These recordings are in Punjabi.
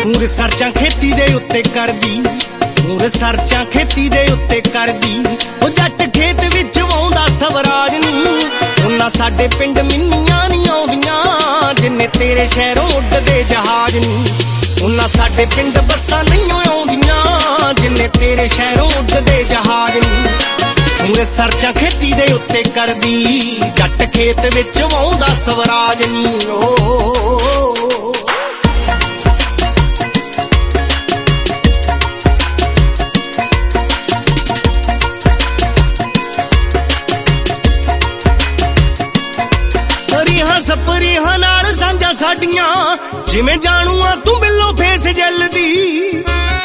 ਤੂੰ ਰਿਸਰਚਾਂ ਖੇਤੀ ਦੇ ਉੱਤੇ ਕਰਦੀ, ਤੂੰ ਰਿਸਰਚਾਂ ਖੇਤੀ ਦੇ ਉੱਤੇ ਕਰਦੀ। ਉਹ ਜੱਟ ਖੇਤ ਵਿੱਚ ਵਾਉਂਦਾ ਸਵਰਾਜ ਨੂੰ, ਉਹਨਾਂ ਸਾਡੇ ਪਿੰਡ ਮਿੰਨੀਆਂ ਨਹੀਂ ਆਉਂਦੀਆਂ ਜਿੰਨੇ ਤੇਰੇ ਸ਼ਹਿਰੋਂ ਉੱਡਦੇ ਜਹਾਜ਼ ਨੂੰ। ਉਹਨਾਂ ਸਾਡੇ ਪਿੰਡ ਬੱਸਾਂ ਨਹੀਂ ਆਉਂਦੀਆਂ ਜਿੰਨੇ ਤੇਰੇ ਸ਼ਹਿਰੋਂ ਉੱਡਦੇ ਜਹਾਜ਼ ਨੂੰ। ਤੂੰ ਰਿਸਰਚਾਂ ਖੇਤੀ ਦੇ ਉੱਤੇ ਕਰਦੀ, ਜੱਟ ਖੇਤ ਵਿੱਚ ਵਾਉਂਦਾ ਸਵਰਾਜ ਨੂੰ। ਸਪਰੀਆਂ ਨਾਲ ਸਾਂਝਾਂ ਸਾਡੀਆਂ ਜਿਵੇਂ ਜਾਣੂ ਆ ਤੂੰ ਬਿੱਲੋ ਫੇਸ ਜਲਦੀ।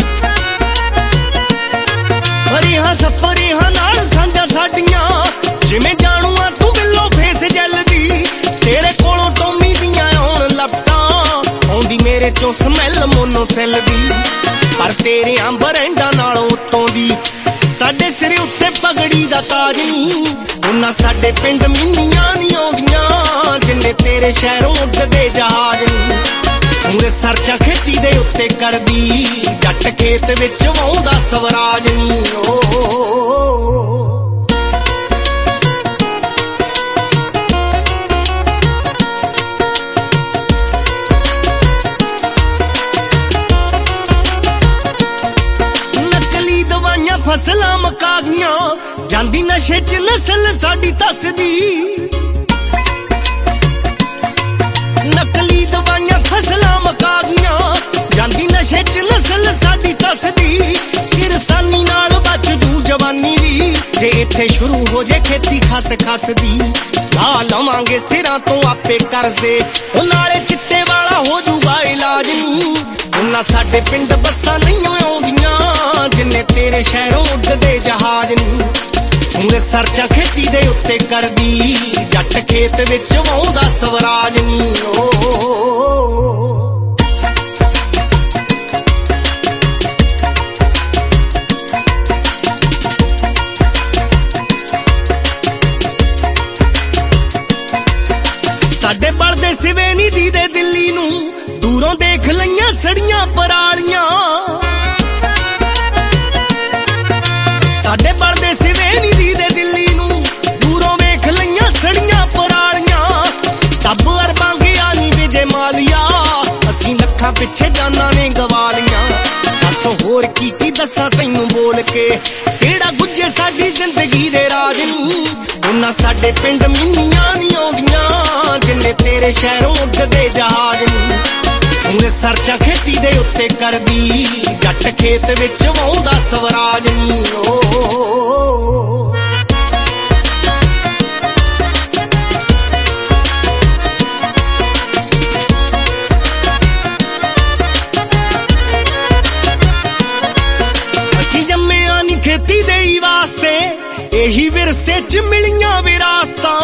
ਹਰੀਆਂ ਸਪਰੀਆਂ ਨਾਲ ਸਾਂਝਾਂ ਸਾਡੀਆਂ ਜਿਵੇਂ ਜਾਣੂ ਆ ਤੂੰ ਬਿੱਲੋ ਫੇਸ ਜਲਦੀ। ਤੇਰੇ ਕੋਲੋਂ ਟੋਮੀ ਦੀਆਂ ਆਉਣ ਲੱਪਟਾਂ, ਆਉਂਦੀ ਮੇਰੇ ਚੋਂ ਸਮੈਲ ਮੋਨੋਸੈਲ ਦੀ। ਪਰ ਤੇਰੇ ਬਰੈਂਡਾਂ ਨਾਲੋਂ ਉੱਤੋਂ ਦੀ ਸਾਡੇ ਸਿਰ ਉੱਤੇ ਪਗੜੀ ਦਾ ਤਾਜ ਨਹੀਂ। ਉਹਨਾਂ ਸਾਡੇ ਪਿੰਡ ਮਿੰਨੀਆਂ ਨਹੀਂ ਆਉਂਦੀਆਂ ਜਿੰਨੇ ਤੇਰੇ ਸ਼ਹਿਰੋਂ ਉੱਡਦੇ ਜਹਾਜ਼ ਨੂੰ। ਤੂੰ ਰਿਸਰਚਾਂ ਖੇਤੀ ਦੇ ਉੱਤੇ ਕਰਦੀ, ਜੱਟ ਖੇਤ ਵਿੱਚ ਵਾਉਂਦਾ ਸਵਰਾਜ ਨੂੰ। ਫਸਲਾਂ ਮਕਾ ਗਈਆਂ ਜਾਂਦੀ ਨਸ਼ੇ ਚ ਨਸਲ ਸਾਡੀ ਧੱਸਦੀ। ਨਕਲੀ ਦਵਾਈਆਂ ਫਸਲਾਂ ਮਕਾ ਗਈਆਂ ਜਾਂਦੀ ਨਸ਼ੇ ਚ ਨਸਲ ਸਾਡੀ ਧੱਸਦੀ। ਕਿਰਸਾਨੀ ਨਾਲ ਬਚ ਜੂ ਜਵਾਨੀ ਵੀ ਜੇ ਇੱਥੇ ਸ਼ੁਰੂ ਹੋ ਜੇ ਖੇਤੀ ਖਸ ਖਸ ਦੀ। ਲਾ ਲਵਾਂਗੇ ਸਿਰਾਂ ਤੋਂ ਆਪੇ ਕਰਜ਼ੇ, ਉਹ ਨਾਲੇ ਚਿੱਟੇ ਵਾਲਾ ਹੋ ਜੂਗਾ ਇਲਾਜ ਨਹੀਂ। ਉਹਨਾਂ ਸਾਡੇ ਪਿੰਡ ਬੱਸਾਂ ਨਹੀਂ ਆਉਂਦੀਆਂ ਜਿੰਨੇ ਤੇਰੇ ਸ਼ਹਿਰੋਂ ਉੱਡਦੇ ਜਹਾਜ਼ ਨੂੰ। ਤੂੰ ਰਿਸਰਚਾਂ ਖੇਤੀ ਦੇ ਉੱਤੇ ਕਰਦੀ, ਜੱਟ ਖੇਤ ਵਿੱਚ ਵਾਉਂਦਾ ਸਵਰਾਜ ਨੂੰ। ਸਾਡੇ ਬਲਦੇ ਸਿਵੇ ਨੀਦੀ ਦੇ ਦਿੱਲੀ ਨੂੰ, ਦੂਰੋਂ ਦੇਖ ਲਈਆਂ ਸੜੀਆਂ ਪਰਾਲੀਆਂ। ਸਾਡੇ ਬਲਦੇ ਸਿਵੇ ਨੀਦੀ ਦੇ ਦਿੱਲੀ ਨੂੰ, ਦੂਰੋਂ ਵੇਖ ਲਈਆਂ ਸੜੀਆਂ ਪਰਾਲੀਆਂ। ਤੱਬ ਅਰਬਾਂ ਗਿਆ ਨੀ ਵਿਜੇ ਮਾਲੀਆ, ਅਸੀਂ ਲੱਖਾਂ ਪਿੱਛੇ ਜਾਨਾਂ ਨੇ ਗਵਾ ਲੀਆਂ। ਦੱਸ ਹੋਰ ਕੀ ਕੀ ਦੱਸਾਂ ਤੈਨੂੰ ਬੋਲ ਕੇ, ਕਿਹੜਾ ਗੁੱਜੇ ਸਾਡੀ ਜ਼ਿੰਦਗੀ ਦੇ ਰਾਜ ਨੂੰ। ਉਹਨਾਂ ਸਾਡੇ ਪਿੰਡ ਮਿੰਨੀਆਂ ਨਹੀਂ ਆਉਂਦੀਆਂ ਜਿੰਨੇ ਤੇਰੇ ਸ਼ਹਿਰੋਂ ਉੱਡਦੇ ਜਹਾਜ਼ ਨੂੰ। ਤੂੰ ਰਿਸਰਚਾਂ ਖੇਤੀ ਦੇ ਉੱਤੇ ਕਰਦੀ, ਜੱਟ ਖੇਤ ਵਿੱਚ ਵਾਉਂਦਾ ਸਵਰਾਜ ਨੂੰ। ਅਸੀਂ ਜੰਮਿਆ ਨੀ ਖੇਤੀ ਦੇ ਹੀ ਵਾਸਤੇ, ਇਹੀ ਵਿਰਸੇ ਚ ਮਿਲੀਆਂ ਵਿਰਾਸਤਾਂ।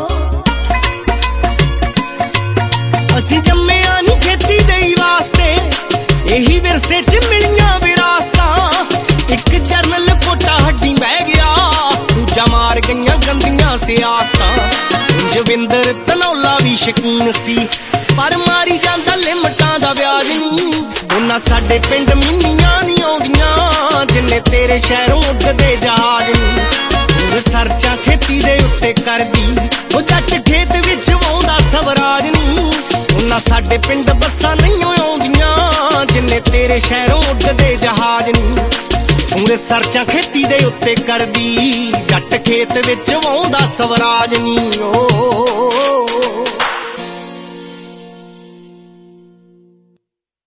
ਅਸੀਂ ਜੰਮਿਆ ਨੀ ਖੇਤੀ ਦੇ ਹੀ ਵਾਸਤੇ, ਇਹੀ ਵਿਰਸੇ ਚ ਮਿਲੀਆਂ ਵਿਰਾਸਤਾਂ। ਇੱਕ ਜਰਨਲ ਕੋਟਾ ਹੱਡੀ ਬਹਿ ਗਿਆ, ਦੂਜਾ ਮਾਰ ਗਈਆਂ ਗੰਦੀਆਂ ਸਿਆਸਤਾਂ। ਜਵਿੰਦਰ ਧਨੌਲਾ ਵੀ ਸ਼ਕੀਨ ਸੀ, ਪਰ ਮਾਰੀ ਜਾਂਦਾ ਲਿਮਟਾਂ ਦਾ ਵਿਆਜ ਨਹੀਂ। ਉਹਨਾਂ ਸਾਡੇ ਪਿੰਡ ਮਿੰਨੀਆਂ ਨਹੀਂ ਆਉਂਦੀਆਂ ਜਿੰਨੇ ਤੇਰੇ ਸ਼ਹਿਰੋਂ ਉੱਡਦੇ ਜਹਾਜ਼ ਨੂੰ। ਰਿਸਰਚਾਂ ਖੇਤੀ ਦੇ ਉੱਤੇ ਕਰਦੀ, ਉਹ ਜੱਟ ਖੇਤ ਵਿੱਚ ਵਾਉਂਦਾ ਸਵਰਾਜ ਨੂੰ। ਉਹਨਾਂ ਸਾਡੇ ਪਿੰਡ ਬੱਸਾਂ ਨਹੀਂ ਆਉਂਦੀਆਂ ਜਿੰਨੇ ਤੇਰੇ ਸ਼ਹਿਰੋਂ ਉੱਡਦੇ ਜਹਾਜ਼ ਨੂੰ। ਤੂੰ ਰਿਸਰਚਾਂ ਖੇਤੀ ਦੇ ਉੱਤੇ ਕਰਦੀ, ਜੱਟ ਖੇਤ ਵਿੱਚ ਵਾਉਂਦਾ ਸਵਰਾਜ ਨੂੰ।